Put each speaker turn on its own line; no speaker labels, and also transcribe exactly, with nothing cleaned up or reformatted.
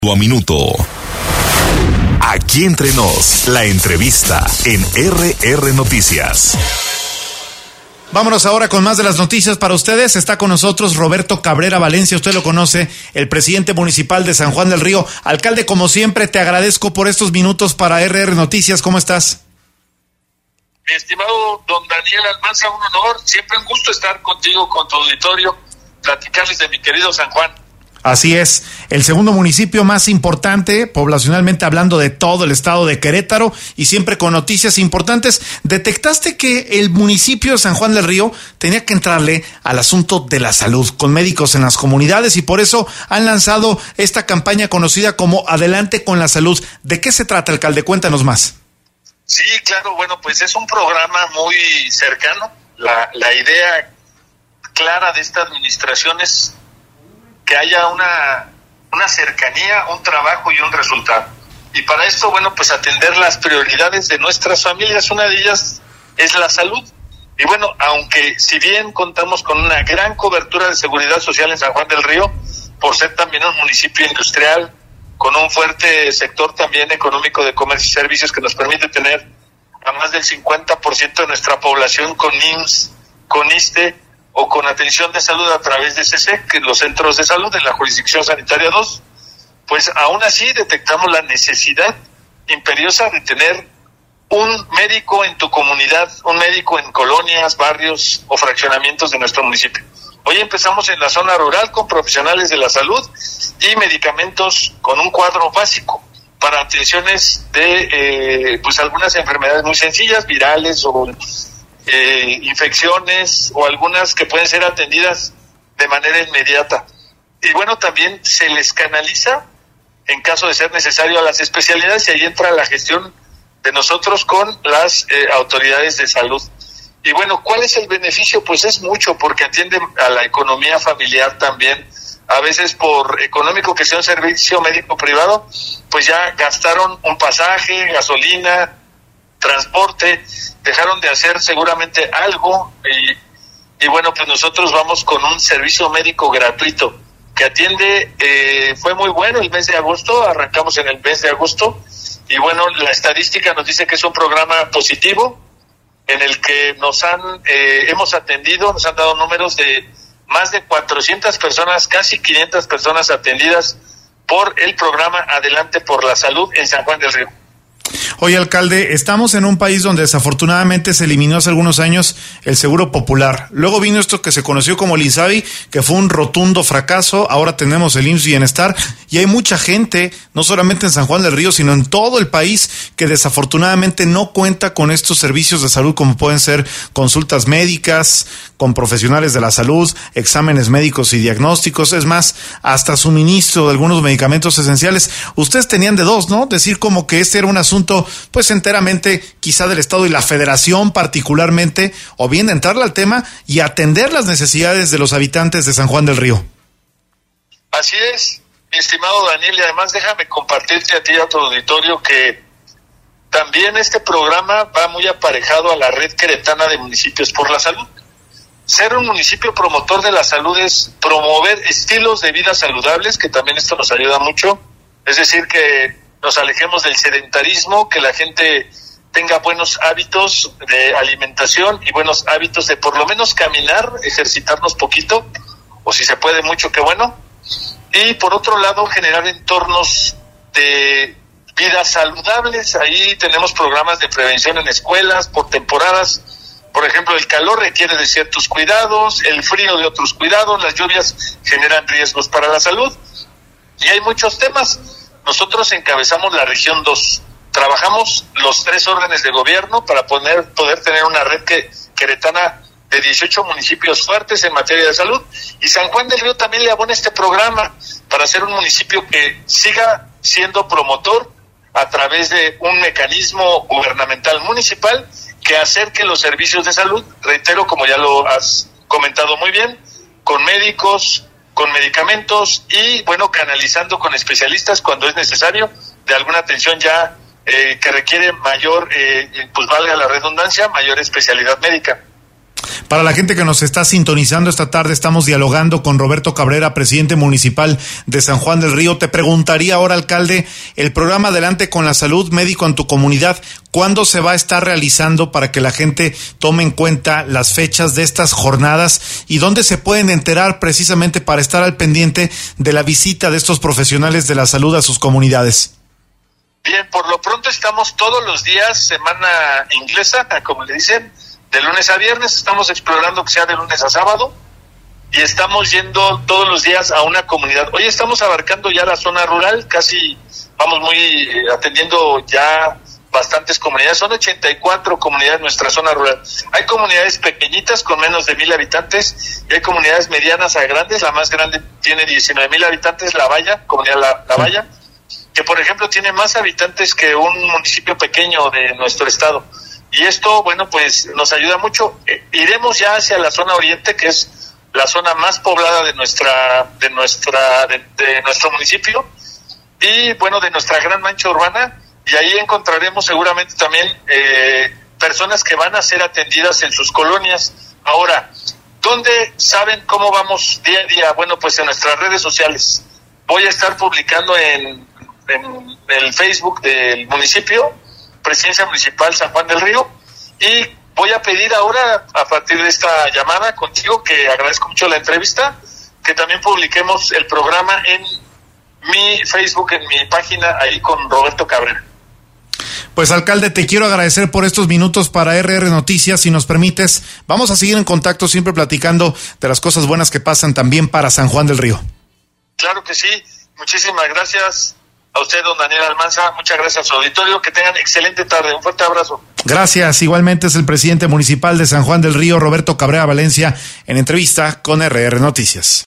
A minuto. Aquí entre nos, la entrevista en R R Noticias.
Vámonos ahora con más de las noticias para ustedes. Está con nosotros Roberto Cabrera Valencia, usted lo conoce, el presidente municipal de San Juan del Río. Alcalde, como siempre, te agradezco por estos minutos para R R Noticias. ¿Cómo estás?
Mi estimado don Daniel Almanza, un honor, siempre un gusto estar contigo, con tu auditorio, platicarles de mi querido San Juan.
Así es, el segundo municipio más importante, poblacionalmente hablando, de todo el estado de Querétaro, y siempre con noticias importantes. Detectaste que el municipio de San Juan del Río tenía que entrarle al asunto de la salud, con médicos en las comunidades, y por eso han lanzado esta campaña conocida como Adelante con la Salud. ¿De qué se trata, alcalde? Cuéntanos más.
Sí, claro, bueno, pues es un programa muy cercano. La, la idea clara de esta administración es que haya una, una cercanía, un trabajo y un resultado. Y para esto, bueno, pues atender las prioridades de nuestras familias. Una de ellas es la salud. Y bueno, aunque si bien contamos con una gran cobertura de seguridad social en San Juan del Río, por ser también un municipio industrial, con un fuerte sector también económico de comercio y servicios que nos permite tener a más del cincuenta por ciento de nuestra población con I M S S, con I S S S T E, o con atención de salud a través de C C C, que los centros de salud en la jurisdicción sanitaria dos, pues aún así detectamos la necesidad imperiosa de tener un médico en tu comunidad, un médico en colonias, barrios o fraccionamientos de nuestro municipio. Hoy empezamos en la zona rural con profesionales de la salud y medicamentos con un cuadro básico para atenciones de eh, pues algunas enfermedades muy sencillas, virales o Eh, infecciones, o algunas que pueden ser atendidas de manera inmediata. Y bueno, también se les canaliza en caso de ser necesario a las especialidades, y ahí entra la gestión de nosotros con las eh, autoridades de salud. Y bueno, ¿cuál es el beneficio? Pues es mucho, porque atiende a la economía familiar también. A veces, por económico que sea un servicio médico privado, pues ya gastaron un pasaje, gasolina, transporte, dejaron de hacer seguramente algo, y, y bueno, pues nosotros vamos con un servicio médico gratuito que atiende. Eh, fue muy bueno el mes de agosto, arrancamos en el mes de agosto, y bueno, la estadística nos dice que es un programa positivo en el que nos han eh, hemos atendido, nos han dado números de más de cuatrocientas personas, casi quinientas personas atendidas por el programa Adelante por la Salud en San Juan del Río.
Oye, alcalde, estamos en un país donde desafortunadamente se eliminó hace algunos años el Seguro Popular. Luego vino esto que se conoció como el INSABI, que fue un rotundo fracaso. Ahora tenemos el I M S S Bienestar, y hay mucha gente, no solamente en San Juan del Río, sino en todo el país, que desafortunadamente no cuenta con estos servicios de salud, como pueden ser consultas médicas con profesionales de la salud, exámenes médicos y diagnósticos, es más, hasta suministro de algunos medicamentos esenciales. Ustedes tenían de dos, ¿no? Decir como que este era un asunto pues enteramente quizá del Estado y la Federación particularmente, o bien de entrarle al tema y atender las necesidades de los habitantes de San Juan del Río.
Así es, mi estimado Daniel, y además déjame compartirte a ti y a tu auditorio que también este programa va muy aparejado a la red queretana de municipios por la salud. Ser un municipio promotor de la salud es promover estilos de vida saludables, que también esto nos ayuda mucho, es decir, que nos alejemos del sedentarismo, que la gente tenga buenos hábitos de alimentación y buenos hábitos de por lo menos caminar, ejercitarnos poquito, o si se puede mucho, qué bueno. Y por otro lado, generar entornos de vida saludables. Ahí tenemos programas de prevención en escuelas por temporadas. Por ejemplo, el calor requiere de ciertos cuidados, el frío de otros cuidados, las lluvias generan riesgos para la salud, y hay muchos temas. Nosotros encabezamos la región dos. Trabajamos los tres órdenes de gobierno para poner, poder tener una red que, queretana de dieciocho municipios fuertes en materia de salud. Y San Juan del Río también le abona este programa para ser un municipio que siga siendo promotor a través de un mecanismo gubernamental municipal que acerque los servicios de salud, reitero, como ya lo has comentado muy bien, con médicos, con medicamentos y, bueno, canalizando con especialistas cuando es necesario de alguna atención ya eh, que requiere mayor, eh, pues valga la redundancia, mayor especialidad médica.
Para la gente que nos está sintonizando esta tarde, estamos dialogando con Roberto Cabrera, presidente municipal de San Juan del Río. Te preguntaría ahora, alcalde, el programa Adelante con la Salud Médico en tu Comunidad, ¿cuándo se va a estar realizando para que la gente tome en cuenta las fechas de estas jornadas y dónde se pueden enterar precisamente para estar al pendiente de la visita de estos profesionales de la salud a sus comunidades?
Bien, por lo pronto estamos todos los días, semana inglesa, como le dicen, de lunes a viernes, estamos explorando que sea de lunes a sábado y estamos yendo todos los días a una comunidad. Hoy estamos abarcando ya la zona rural, casi vamos muy eh, atendiendo ya bastantes comunidades, son ochenta y cuatro comunidades en nuestra zona rural. Hay comunidades pequeñitas con menos de mil habitantes y hay comunidades medianas a grandes, la más grande tiene diecinueve mil habitantes, La Valla, comunidad La, La Valla, que por ejemplo tiene más habitantes que un municipio pequeño de nuestro estado. Y esto, bueno, pues nos ayuda mucho. Eh, iremos ya hacia la zona oriente, que es la zona más poblada de nuestra, de nuestra, de, de nuestro municipio, y bueno, de nuestra gran mancha urbana, y ahí encontraremos seguramente también eh, personas que van a ser atendidas en sus colonias. Ahora, ¿dónde saben cómo vamos día a día? Bueno, pues en nuestras redes sociales. Voy a estar publicando en, en el Facebook del municipio, Presidencia Municipal San Juan del Río, y voy a pedir ahora, a partir de esta llamada contigo, que agradezco mucho la entrevista, que también publiquemos el programa en mi Facebook, en mi página, ahí con Roberto Cabrera.
Pues, alcalde, te quiero agradecer por estos minutos para R R Noticias. Si nos permites, vamos a seguir en contacto, siempre platicando de las cosas buenas que pasan también para San Juan del Río.
Claro que sí, muchísimas gracias a usted, don Daniel Almanza, muchas gracias a su auditorio, que tengan excelente tarde, un fuerte abrazo.
Gracias, igualmente es el presidente municipal de San Juan del Río, Roberto Cabrera Valencia, en entrevista con R R Noticias.